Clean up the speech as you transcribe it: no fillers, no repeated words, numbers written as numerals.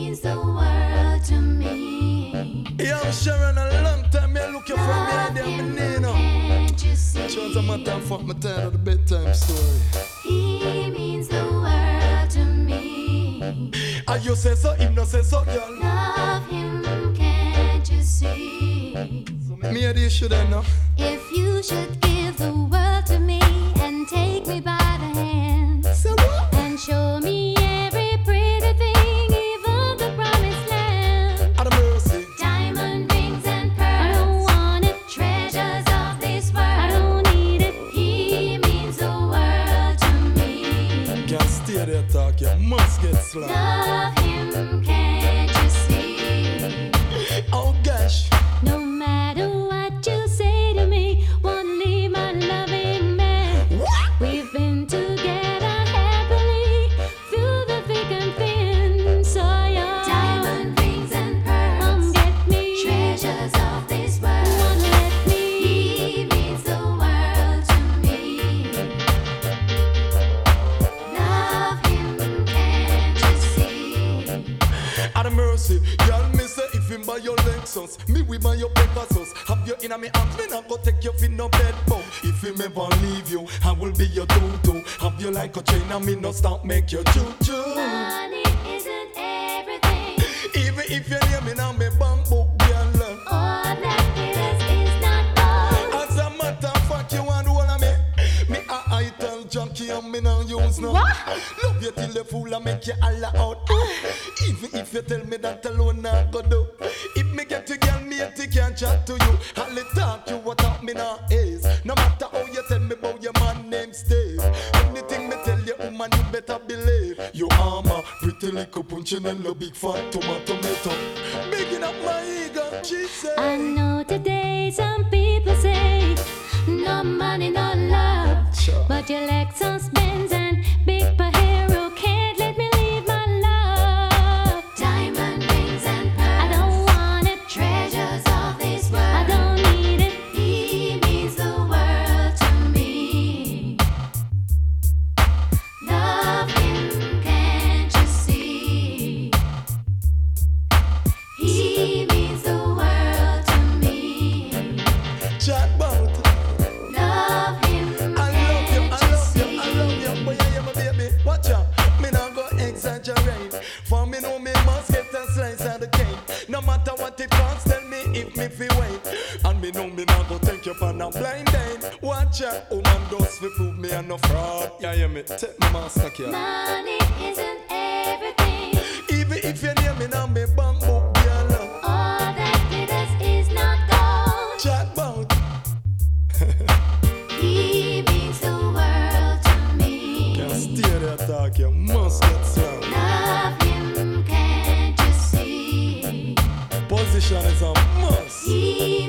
means the world to me. Yeah, I'm Sharon, a long time me looking for me and them Nino. Can't you see? Chance of my time, fuck my tired of the bedtime story. He means the world to me. And you say so, him no say so, girl. Love him, can't you see? Me and you should know. If you should give the world to me and take me by the hand Say what? and show me every pretty thing, even the promised land. Out of mercy. Diamond rings and pearls, I don't want it. Treasures of this world, I don't need it. He means the world to me. Can't stay there talk, you must get slapped. Love him, can't you see? Oh gosh. No matter what you say to me, won't leave my loving man. We've been together happily through the thick and thin. So young. Diamond rings and pearls, come get me. Treasures of this world, won't let me. He means the world to me. Love him, can't you see? Out of mercy, y'all me say if him buy your Lexus, me we buy your Pegasus. Have you in a me arms, me not go take your fin no bed bum. If him ever leave you, I will be your tutu. Have you like a chain and me no stop make you choo-choo. Money isn't everything. Even if you name me now me bank book, girl. All that is not gold. As a matter of fact, you want all of me. Me a ital junkie and me no use no. What? Love you till the fool and make you holla out. Even if you tell me that alone not go do. If me get to girl, me can't chat to you. I'll talk you what up me now is. No matter how you tell me about your man named Steve. Anything me tell you, woman, you better believe. You armor, pretty little punchinello, big fat tomato. Bigging up my ego, she said. I know today some people say no money, no love. Sure. But your Lexus, Benz and big Pajero can't let me leave my love. Diamond rings and pearls, I don't want it. Treasures of this world, I don't need it. He means the world to me. Love him, can't you see? He means the world to me. Chat bout. Love him, I love you, can't I you love you, see? I love you. Boy, yeah, my baby. Watch out. Me not go exaggerate. For me know me must get a slice of the cake. No matter what it costs, tell me if me feel wait. And me know me not go take you on a blind date. Watch out, woman does fi prove me a no fraud. Yeah, hear me. Take my master care. Money isn't everything. Even if you name me now, me bank book, girl. All that glitters is not gold. Chat bout. He means the world to me. Can't stay there talk, you must get slammed. Love him, can't you see? Position is a must. He